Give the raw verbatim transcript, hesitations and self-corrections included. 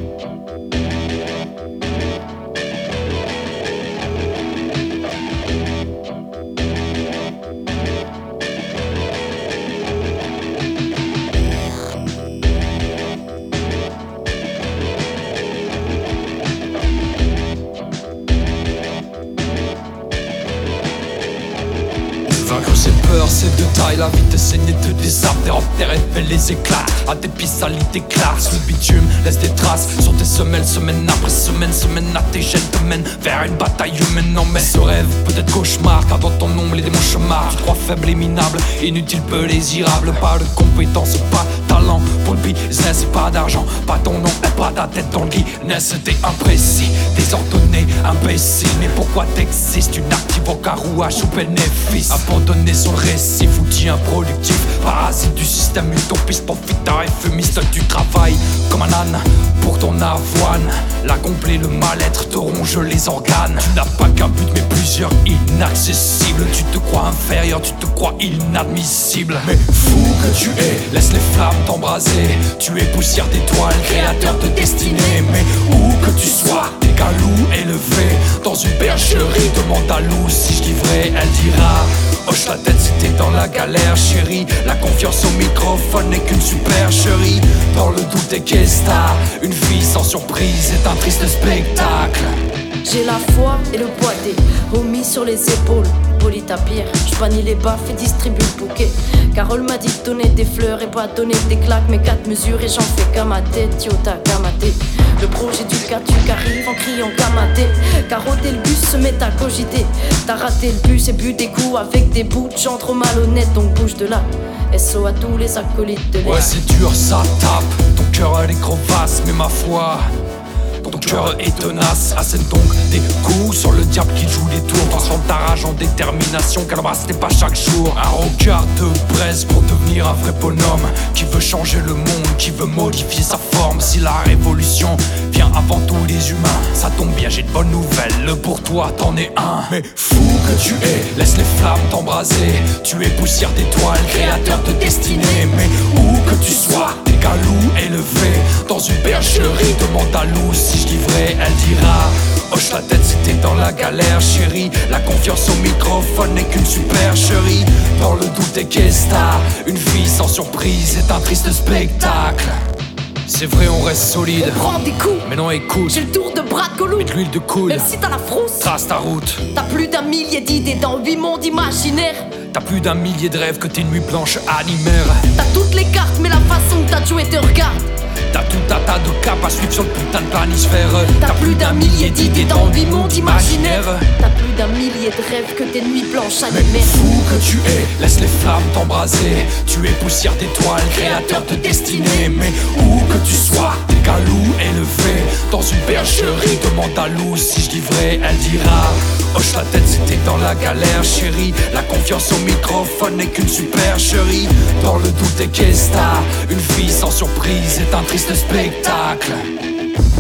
Vaincre ses peurs, c'est de taille, la vie te saigne de des arbres, des robes, tes rêves, elle les éclate. À tes pieds salis, tes classes, le bitume laisse des traces sur tes semelles, semaine après semaine, semaine à tes gènes te mène vers une bataille humaine. Non mais ce rêve peut être cauchemar, car dans ton ombre les démons chemarrent. Tu te crois faible et minable, inutile, peu désirable. Pas de compétences, pas de talent pour le business, pas d'argent, pas ton nom, et pas ta tête dans le Guinness. T'es imprécis, désordonné, imbécile. Mais pourquoi t'existes? Une active au carouage ou bénéfice. Abandonné sur le récif, outil improductif, parasite du système utopiste, profiteur et fumiste. Tu travailles comme un âne pour ton avoine. La complet, le mal-être te ronge les organes. Tu n'as pas qu'un but mais plusieurs inaccessibles. Tu te crois inférieur, tu te crois inadmissible. Mais fou que tu es, laisse les flammes t'embraser. Tu es poussière d'étoiles, créateur de destinée. Mais où que tu sois, t'es qu'un loup élevé dans une bergerie. Demande à Lou si je livrais, elle dira hoche la tête si t'es dans la galère chérie. La confiance au microphone n'est qu'une supercherie. Dans le doute et qu'est-ce t'as? Une vie sans surprise est un triste spectacle. J'ai la foi et le poids des homies sur les épaules. Poli ta pierre, j'bannis les baffes et distribue le bouquet. Carole m'a dit de donner des fleurs et pas donner des claques. Mais quatre mesures et j'en fais qu'à ma tête, yo t'as gamaté. Le projet du Katuc arrive en criant gamaté. Carotter le bus se met à cogiter. T'as raté le bus et bu des coups avec des bouts de gens trop malhonnêtes. Donc bouge de là, S O à tous les acolytes de l'air. Ouais c'est dur ça tape, ton cœur elle est crevasse. Mais ma foi, ton cœur est tenace, assène donc des coups sur le diable qui joue les tours. Transforme ta rage en détermination, car l'embrasse n'est pas chaque jour. Un regard de braise pour devenir un vrai bonhomme qui veut changer le monde, qui veut modifier sa forme. Si la révolution vient avant tous les humains, ça tombe bien, j'ai de bonnes nouvelles, pour toi t'en es un. Mais fou que tu es, laisse les flammes t'embraser. Tu es poussière d'étoiles, créateur de destinée. Mais où que tu sois, t'es qu'un loup élevé dans une bergerie. Demande à Lou si je livrais, elle dira hoche la tête si t'es dans la galère chérie. La confiance au microphone n'est qu'une supercherie. Dans le doute et qu'est-ce t'as? Une vie sans surprise est un triste spectacle. C'est vrai on reste solide, on prend des coups, mais non écoute, j'ai le tour de bras de Gollum. Mets de l'huile de coude, même si t'as la frousse, trace ta route. T'as plus d'un millier d'idées dans huit mondes imaginaires. T'as plus d'un millier de rêves que tes nuits blanches animèrent. T'as toutes les cartes mais la façon que t'as joué te regarde. T'as tout un tas de caps à suivre sur le putain de planisphère. T'as plus d'un millier d'idées dans huit mondes imaginaires. T'as plus d'un millier de rêves que tes nuits blanches animèrent. Mais fou que tu es, laisse les flammes t'embraser. Tu es poussière d'étoiles, créateur de destinée. Mais où que tu sois, t'es qu'un loup élevé dans une bergerie. Demande à Lou si je livrais, elle dira hoche la tête si t'es dans la galère chérie. La confiance au microphone n'est qu'une supercherie. Dans le doute et qu'est-ce t'as? Une vie sans surprise est un triste spectacle.